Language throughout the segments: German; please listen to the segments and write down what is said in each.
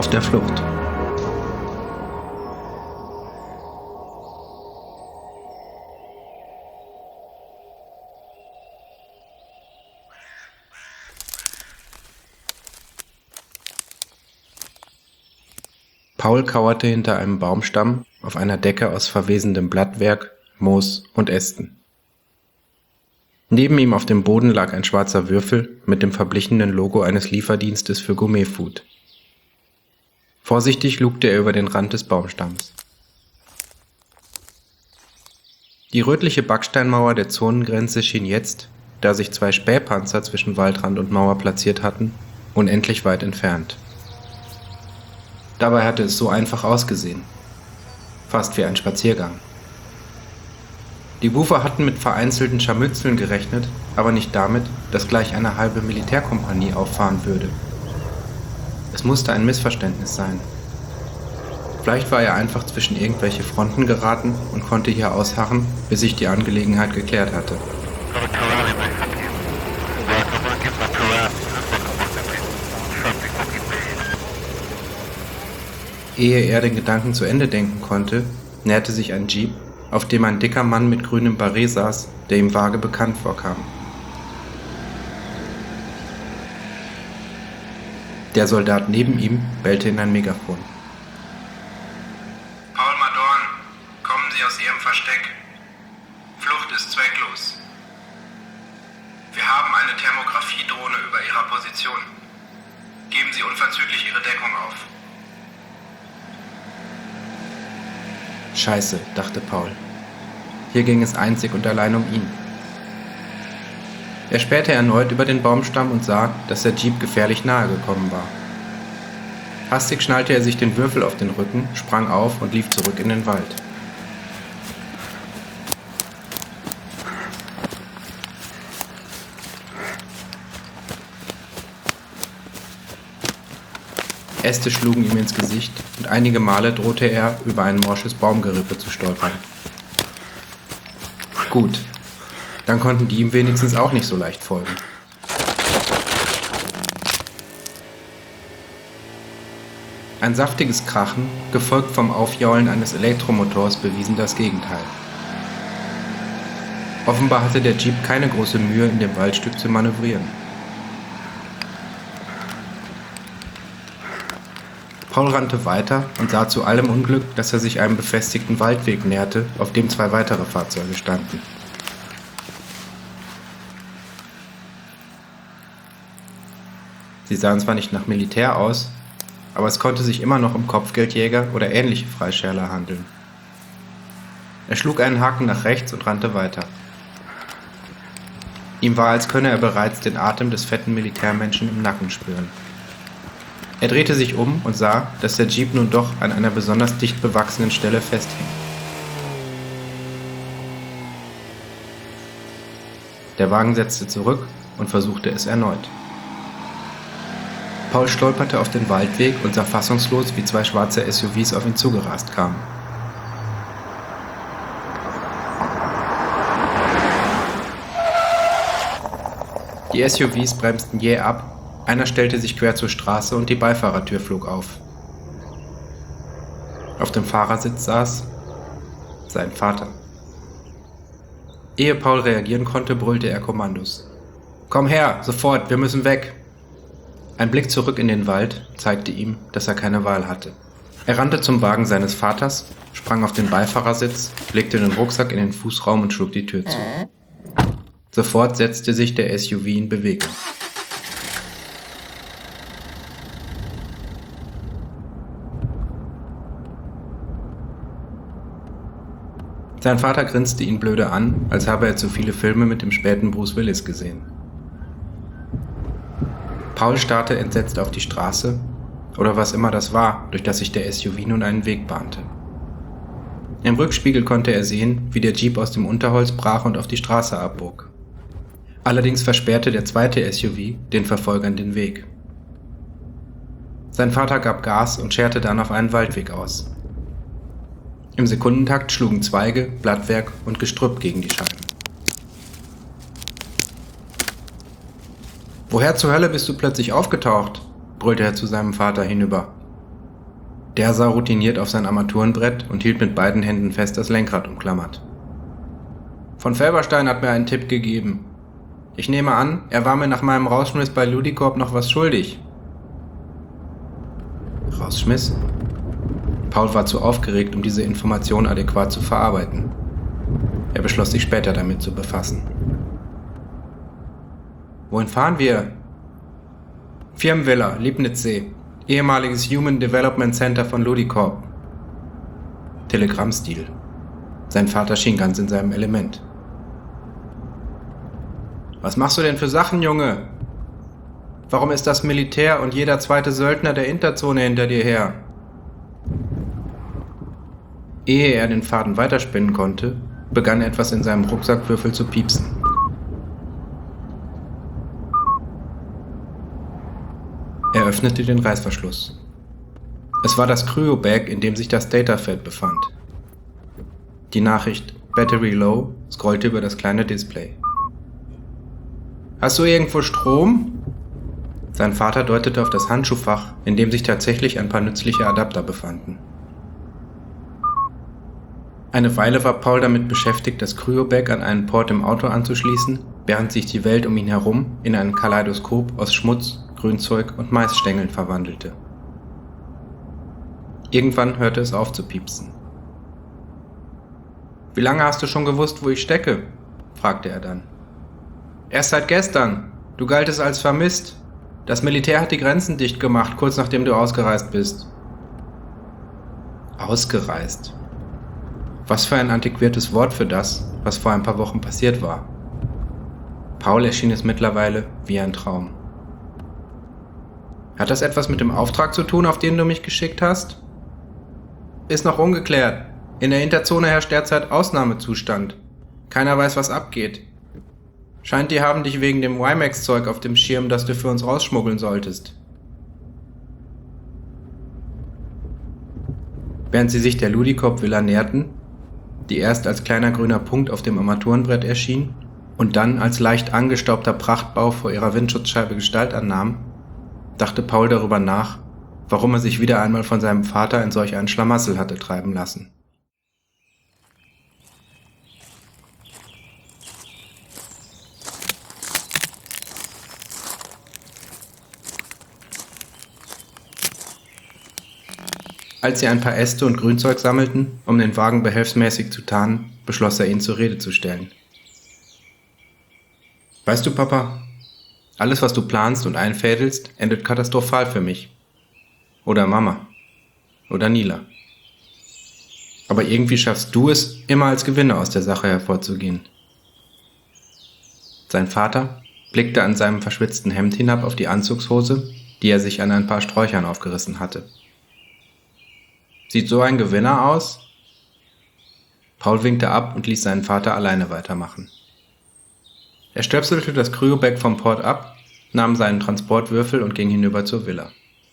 auf der Flucht. Paul kauerte hinter einem Baumstamm auf einer Decke aus verwesendem Blattwerk, Moos und Ästen. Neben ihm auf dem Boden lag ein schwarzer Würfel mit dem verblichenen Logo eines Lieferdienstes für Gourmetfood. Vorsichtig lugte er über den Rand des Baumstamms. Die rötliche Backsteinmauer der Zonengrenze schien jetzt, da sich 2 Spähpanzer zwischen Waldrand und Mauer platziert hatten, unendlich weit entfernt. Dabei hatte es so einfach ausgesehen. Fast wie ein Spaziergang. Die Bufer hatten mit vereinzelten Scharmützeln gerechnet, aber nicht damit, dass gleich eine halbe Militärkompanie auffahren würde. Es musste ein Missverständnis sein. Vielleicht war er einfach zwischen irgendwelche Fronten geraten und konnte hier ausharren, bis sich die Angelegenheit geklärt hatte. Ehe er den Gedanken zu Ende denken konnte, näherte sich ein Jeep, auf dem ein dicker Mann mit grünem Barett saß, der ihm vage bekannt vorkam. Der Soldat neben ihm bellte in ein Megafon. Paul Madorn, kommen Sie aus Ihrem Versteck. Flucht ist zwecklos. Wir haben eine Thermographie-Drohne über Ihrer Position. Geben Sie unverzüglich Ihre Deckung auf. Scheiße, dachte Paul. Hier ging es einzig und allein um ihn. Er spähte erneut über den Baumstamm und sah, dass der Jeep gefährlich nahe gekommen war. Hastig schnallte er sich den Würfel auf den Rücken, sprang auf und lief zurück in den Wald. Äste schlugen ihm ins Gesicht und einige Male drohte er, über ein morsches Baumgerippe zu stolpern. Gut, dann konnten die ihm wenigstens auch nicht so leicht folgen. Ein saftiges Krachen, gefolgt vom Aufjaulen eines Elektromotors, bewiesen das Gegenteil. Offenbar hatte der Jeep keine große Mühe, in dem Waldstück zu manövrieren. Paul rannte weiter und sah zu allem Unglück, dass er sich einem befestigten Waldweg näherte, auf dem 2 weitere Fahrzeuge standen. Sie sahen zwar nicht nach Militär aus, aber es konnte sich immer noch um Kopfgeldjäger oder ähnliche Freischärler handeln. Er schlug einen Haken nach rechts und rannte weiter. Ihm war, als könne er bereits den Atem des fetten Militärmenschen im Nacken spüren. Er drehte sich um und sah, dass der Jeep nun doch an einer besonders dicht bewachsenen Stelle festhing. Der Wagen setzte zurück und versuchte es erneut. Paul stolperte auf den Waldweg und sah fassungslos, wie 2 schwarze SUVs auf ihn zugerast kamen. Die SUVs bremsten jäh ab. Einer stellte sich quer zur Straße und die Beifahrertür flog auf. Auf dem Fahrersitz saß sein Vater. Ehe Paul reagieren konnte, brüllte er Kommandos. »Komm her, sofort, wir müssen weg!« Ein Blick zurück in den Wald zeigte ihm, dass er keine Wahl hatte. Er rannte zum Wagen seines Vaters, sprang auf den Beifahrersitz, legte den Rucksack in den Fußraum und schlug die Tür zu. Sofort setzte sich der SUV in Bewegung. Sein Vater grinste ihn blöde an, als habe er zu viele Filme mit dem späten Bruce Willis gesehen. Paul starrte entsetzt auf die Straße, oder was immer das war, durch das sich der SUV nun einen Weg bahnte. Im Rückspiegel konnte er sehen, wie der Jeep aus dem Unterholz brach und auf die Straße abbog. Allerdings versperrte der zweite SUV den Verfolgern den Weg. Sein Vater gab Gas und scherte dann auf einen Waldweg aus. Im Sekundentakt schlugen Zweige, Blattwerk und Gestrüpp gegen die Scheiben. »Woher zur Hölle bist du plötzlich aufgetaucht?« brüllte er zu seinem Vater hinüber. Der sah routiniert auf sein Armaturenbrett und hielt mit beiden Händen fest das Lenkrad umklammert. Von Felberstein hat mir einen Tipp gegeben. Ich nehme an, er war mir nach meinem Rausschmiss bei Ludicorp noch was schuldig. Rausschmiss? Paul war zu aufgeregt, um diese Information adäquat zu verarbeiten. Er beschloss, sich später damit zu befassen. Wohin fahren wir? Firmenvilla, Liebnitzsee. Ehemaliges Human Development Center von Ludicorp. Telegrammstil. Sein Vater schien ganz in seinem Element. Was machst du denn für Sachen, Junge? Warum ist das Militär und jeder zweite Söldner der Interzone hinter dir her? Ehe er den Faden weiterspinnen konnte, begann etwas in seinem Rucksackwürfel zu piepsen. Er öffnete den Reißverschluss. Es war das Cryo-Bag, in dem sich das Datafed befand. Die Nachricht Battery Low scrollte über das kleine Display. Hast du irgendwo Strom? Sein Vater deutete auf das Handschuhfach, in dem sich tatsächlich ein paar nützliche Adapter befanden. Eine Weile war Paul damit beschäftigt, das Cryo-Bag an einen Port im Auto anzuschließen, während sich die Welt um ihn herum in ein Kaleidoskop aus Schmutz, Grünzeug und Maisstängeln verwandelte. Irgendwann hörte es auf zu piepsen. »Wie lange hast du schon gewusst, wo ich stecke?« fragte er dann. »Erst seit gestern. Du galtest als vermisst. Das Militär hat die Grenzen dicht gemacht, kurz nachdem du ausgereist bist.« Ausgereist? Was für ein antiquiertes Wort für das, was vor ein paar Wochen passiert war. Paul erschien es mittlerweile wie ein Traum. Hat das etwas mit dem Auftrag zu tun, auf den du mich geschickt hast? Ist noch ungeklärt. In der Interzone herrscht derzeit Ausnahmezustand. Keiner weiß, was abgeht. Scheint, die haben dich wegen dem WiMAX-Zeug auf dem Schirm, das du für uns rausschmuggeln solltest. Während sie sich der Ludicorp-Villa näherten, die erst als kleiner grüner Punkt auf dem Armaturenbrett erschien und dann als leicht angestaubter Prachtbau vor ihrer Windschutzscheibe Gestalt annahm, dachte Paul darüber nach, warum er sich wieder einmal von seinem Vater in solch einen Schlamassel hatte treiben lassen. Als sie ein paar Äste und Grünzeug sammelten, um den Wagen behelfsmäßig zu tarnen, beschloss er ihn zur Rede zu stellen. »Weißt du, Papa, alles, was du planst und einfädelst, endet katastrophal für mich. Oder Mama. Oder Nila. Aber irgendwie schaffst du es, immer als Gewinner aus der Sache hervorzugehen.« Sein Vater blickte an seinem verschwitzten Hemd hinab auf die Anzugshose, die er sich an ein paar Sträuchern aufgerissen hatte. »Sieht so ein Gewinner aus?« Paul winkte ab und ließ seinen Vater alleine weitermachen. Er stöpselte das Cryo-Bag vom Port ab, nahm seinen Transportwürfel und ging hinüber zur Villa.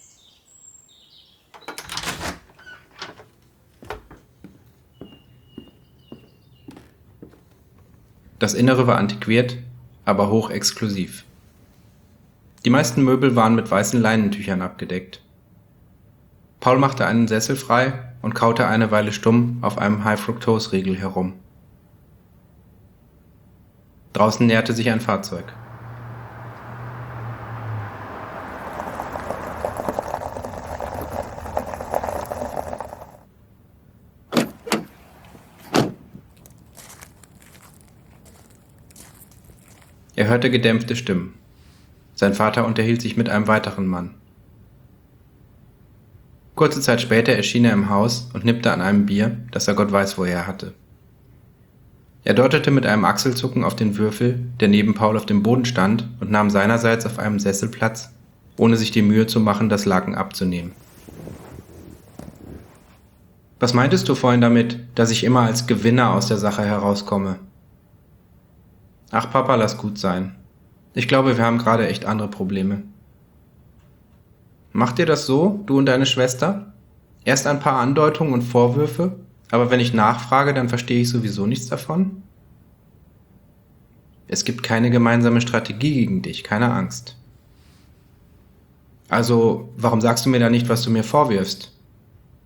Das Innere war antiquiert, aber hochexklusiv. Die meisten Möbel waren mit weißen Leinentüchern abgedeckt. Paul machte einen Sessel frei und kaute eine Weile stumm auf einem High-Fructose-Riegel herum. Draußen näherte sich ein Fahrzeug. Er hörte gedämpfte Stimmen. Sein Vater unterhielt sich mit einem weiteren Mann. Kurze Zeit später erschien er im Haus und nippte an einem Bier, das er Gott weiß woher hatte. Er deutete mit einem Achselzucken auf den Würfel, der neben Paul auf dem Boden stand, und nahm seinerseits auf einem Sessel Platz, ohne sich die Mühe zu machen, das Laken abzunehmen. »Was meintest du vorhin damit, dass ich immer als Gewinner aus der Sache herauskomme?« »Ach Papa, lass gut sein. Ich glaube, wir haben gerade echt andere Probleme.« »Macht ihr das so, du und deine Schwester? Erst ein paar Andeutungen und Vorwürfe, aber wenn ich nachfrage, dann verstehe ich sowieso nichts davon?« »Es gibt keine gemeinsame Strategie gegen dich, keine Angst.« »Also, warum sagst du mir da nicht, was du mir vorwirfst?«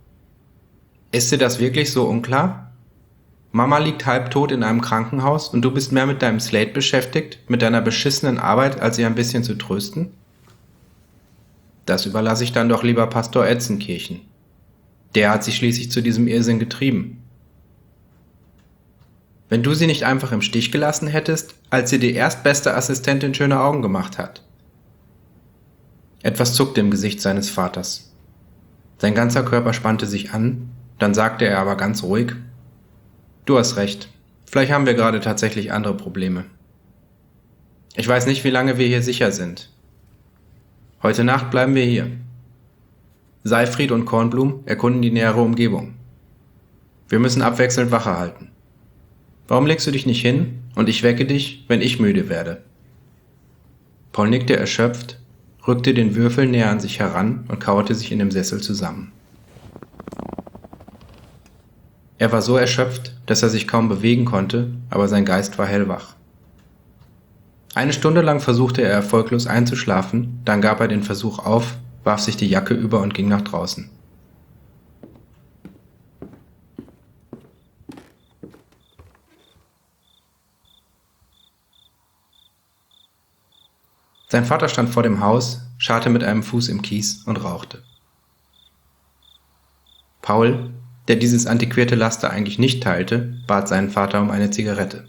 Ist dir das wirklich so unklar? Mama liegt halbtot in einem Krankenhaus und du bist mehr mit deinem Slate beschäftigt, mit deiner beschissenen Arbeit, als sie ein bisschen zu trösten? Das überlasse ich dann doch lieber Pastor Etzenkirchen. Der hat sie schließlich zu diesem Irrsinn getrieben. Wenn du sie nicht einfach im Stich gelassen hättest, als sie die erstbeste Assistentin schöne Augen gemacht hat. Etwas zuckte im Gesicht seines Vaters. Sein ganzer Körper spannte sich an, dann sagte er aber ganz ruhig: Du hast recht, vielleicht haben wir gerade tatsächlich andere Probleme. Ich weiß nicht, wie lange wir hier sicher sind. Heute Nacht bleiben wir hier. Seifried und Kornblum erkunden die nähere Umgebung. Wir müssen abwechselnd Wache halten. Warum legst du dich nicht hin und ich wecke dich, wenn ich müde werde? Paul nickte erschöpft, rückte den Würfel näher an sich heran und kauerte sich in dem Sessel zusammen. Er war so erschöpft, dass er sich kaum bewegen konnte, aber sein Geist war hellwach. Eine Stunde lang versuchte er erfolglos einzuschlafen, dann gab er den Versuch auf, warf sich die Jacke über und ging nach draußen. Sein Vater stand vor dem Haus, scharrte mit einem Fuß im Kies und rauchte. Paul, der dieses antiquierte Laster eigentlich nicht teilte, bat seinen Vater um eine Zigarette.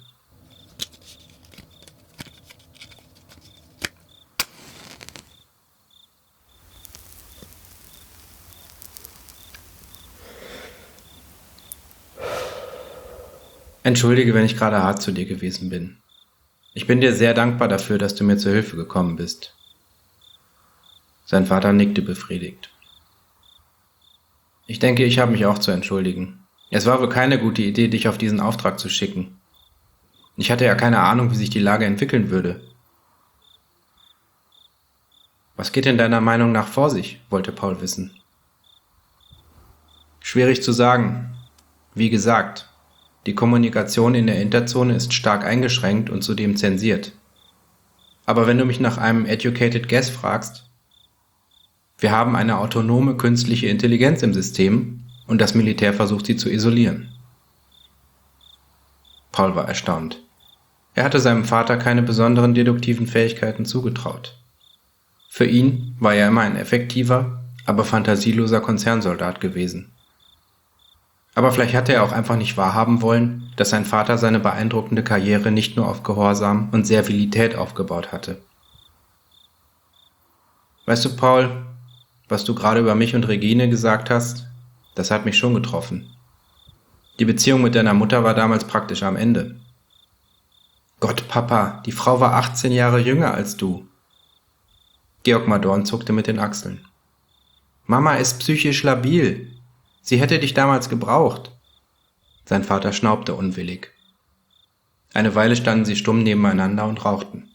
Entschuldige, wenn ich gerade hart zu dir gewesen bin. Ich bin dir sehr dankbar dafür, dass du mir zur Hilfe gekommen bist. Sein Vater nickte befriedigt. Ich denke, ich habe mich auch zu entschuldigen. Es war wohl keine gute Idee, dich auf diesen Auftrag zu schicken. Ich hatte ja keine Ahnung, wie sich die Lage entwickeln würde. Was geht in deiner Meinung nach vor sich? Wollte Paul wissen. Schwierig zu sagen. Wie gesagt, die Kommunikation in der Interzone ist stark eingeschränkt und zudem zensiert. Aber wenn du mich nach einem educated guess fragst, wir haben eine autonome künstliche Intelligenz im System und das Militär versucht sie zu isolieren. Paul war erstaunt. Er hatte seinem Vater keine besonderen deduktiven Fähigkeiten zugetraut. Für ihn war er immer ein effektiver, aber fantasieloser Konzernsoldat gewesen. Aber vielleicht hatte er auch einfach nicht wahrhaben wollen, dass sein Vater seine beeindruckende Karriere nicht nur auf Gehorsam und Servilität aufgebaut hatte. Weißt du, Paul, was du gerade über mich und Regine gesagt hast, das hat mich schon getroffen. Die Beziehung mit deiner Mutter war damals praktisch am Ende. Gott, Papa, die Frau war 18 Jahre jünger als du. Georg Madorn zuckte mit den Achseln. Mama ist psychisch labil. Sie hätte dich damals gebraucht. Sein Vater schnaubte unwillig. Eine Weile standen sie stumm nebeneinander und rauchten.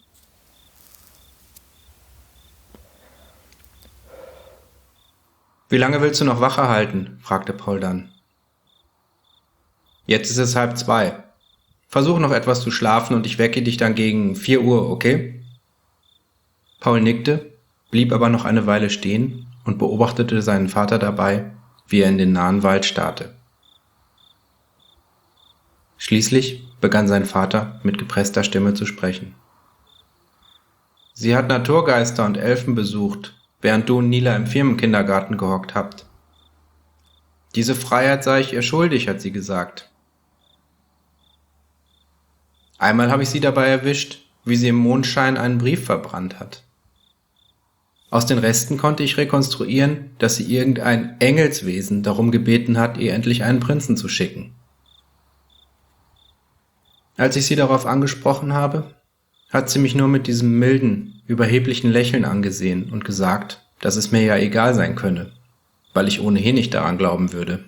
Wie lange willst du noch Wache halten? Fragte Paul dann. Jetzt ist es 1:30. Versuch noch etwas zu schlafen und ich wecke dich dann gegen 4 Uhr, okay? Paul nickte, blieb aber noch eine Weile stehen und beobachtete seinen Vater dabei, wie er in den nahen Wald starrte. Schließlich begann sein Vater mit gepresster Stimme zu sprechen. Sie hat Naturgeister und Elfen besucht, während du und Nila im Firmenkindergarten gehockt habt. Diese Freiheit sei ich ihr schuldig, hat sie gesagt. Einmal habe ich sie dabei erwischt, wie sie im Mondschein einen Brief verbrannt hat. Aus den Resten konnte ich rekonstruieren, dass sie irgendein Engelswesen darum gebeten hat, ihr endlich einen Prinzen zu schicken. Als ich sie darauf angesprochen habe, hat sie mich nur mit diesem milden, überheblichen Lächeln angesehen und gesagt, dass es mir ja egal sein könne, weil ich ohnehin nicht daran glauben würde.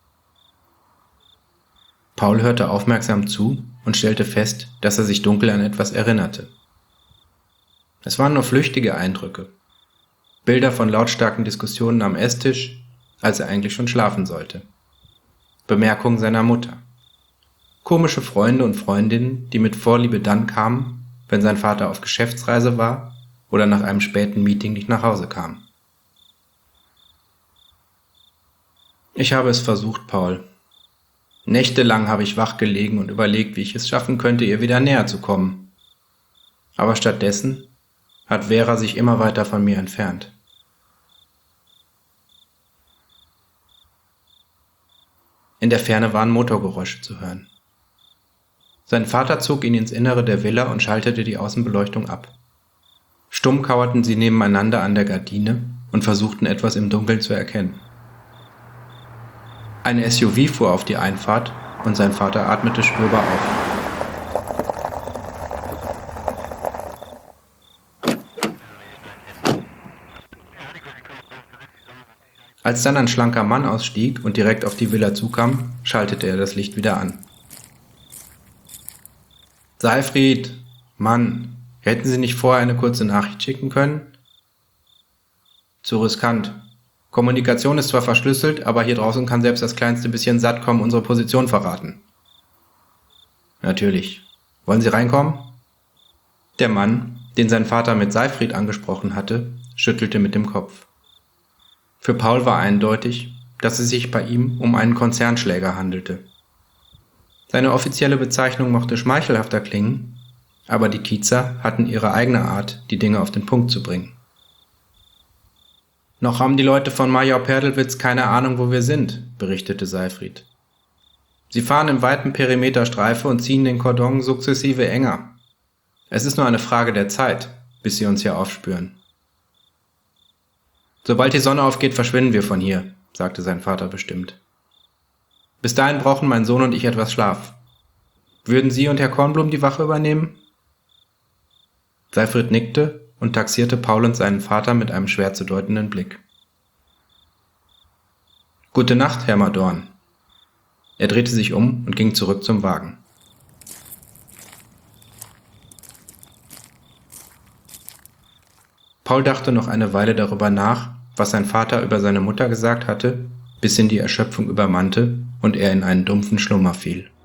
Paul hörte aufmerksam zu und stellte fest, dass er sich dunkel an etwas erinnerte. Es waren nur flüchtige Eindrücke. Bilder von lautstarken Diskussionen am Esstisch, als er eigentlich schon schlafen sollte. Bemerkungen seiner Mutter. Komische Freunde und Freundinnen, die mit Vorliebe dann kamen, wenn sein Vater auf Geschäftsreise war oder nach einem späten Meeting nicht nach Hause kam. Ich habe es versucht, Paul. Nächtelang habe ich wach gelegen und überlegt, wie ich es schaffen könnte, ihr wieder näher zu kommen. Aber stattdessen hat Vera sich immer weiter von mir entfernt. In der Ferne waren Motorgeräusche zu hören. Sein Vater zog ihn ins Innere der Villa und schaltete die Außenbeleuchtung ab. Stumm kauerten sie nebeneinander an der Gardine und versuchten etwas im Dunkeln zu erkennen. Ein SUV fuhr auf die Einfahrt und sein Vater atmete spürbar auf. Als dann ein schlanker Mann ausstieg und direkt auf die Villa zukam, schaltete er das Licht wieder an. Seyfried, Mann, hätten Sie nicht vorher eine kurze Nachricht schicken können? Zu riskant. Kommunikation ist zwar verschlüsselt, aber hier draußen kann selbst das kleinste bisschen Satcom unsere Position verraten. Natürlich. Wollen Sie reinkommen? Der Mann, den sein Vater mit Seyfried angesprochen hatte, schüttelte mit dem Kopf. Für Paul war eindeutig, dass es sich bei ihm um einen Konzernschläger handelte. Seine offizielle Bezeichnung mochte schmeichelhafter klingen, aber die Kiezer hatten ihre eigene Art, die Dinge auf den Punkt zu bringen. Noch haben die Leute von Major Perdelwitz keine Ahnung, wo wir sind, berichtete Seyfried. Sie fahren im weiten Perimeter Streife und ziehen den Kordon sukzessive enger. Es ist nur eine Frage der Zeit, bis sie uns hier aufspüren. Sobald die Sonne aufgeht, verschwinden wir von hier, sagte sein Vater bestimmt. Bis dahin brauchen mein Sohn und ich etwas Schlaf. Würden Sie und Herr Kornblum die Wache übernehmen? Seyfried nickte und taxierte Paul und seinen Vater mit einem schwer zu deutenden Blick. Gute Nacht, Herr Madorn. Er drehte sich um und ging zurück zum Wagen. Paul dachte noch eine Weile darüber nach, was sein Vater über seine Mutter gesagt hatte, bis ihn die Erschöpfung übermannte und er in einen dumpfen Schlummer fiel.